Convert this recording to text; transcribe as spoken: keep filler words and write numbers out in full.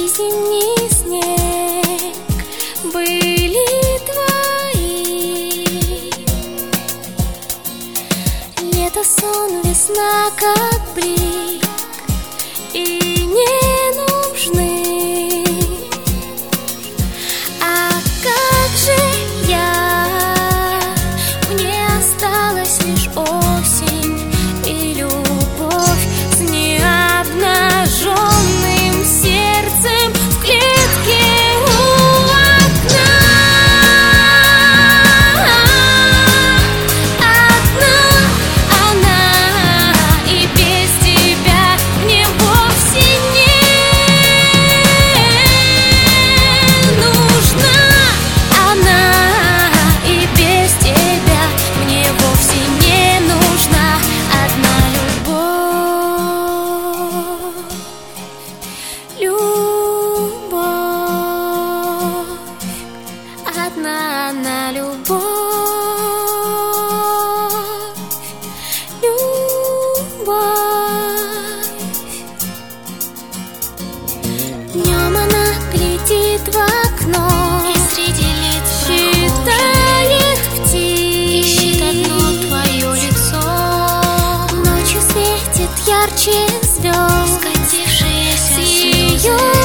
зимний снег были твои. Лето, сон, весна, как блик, и не нужны. А как же я? Мне осталась лишь осень и любовь с необнаженным сердцем в клетке у окна. Одна она, и без тебя мне вовсе не нужна. Она, и без тебя мне вовсе не нужна. Одна любовь, любовь, одна она любовь, любовь. Днем она глядит в окно и среди лиц считает птиц, ищет одно твое лицо. Ночью светит ярче звезд, скатившиеся слезы.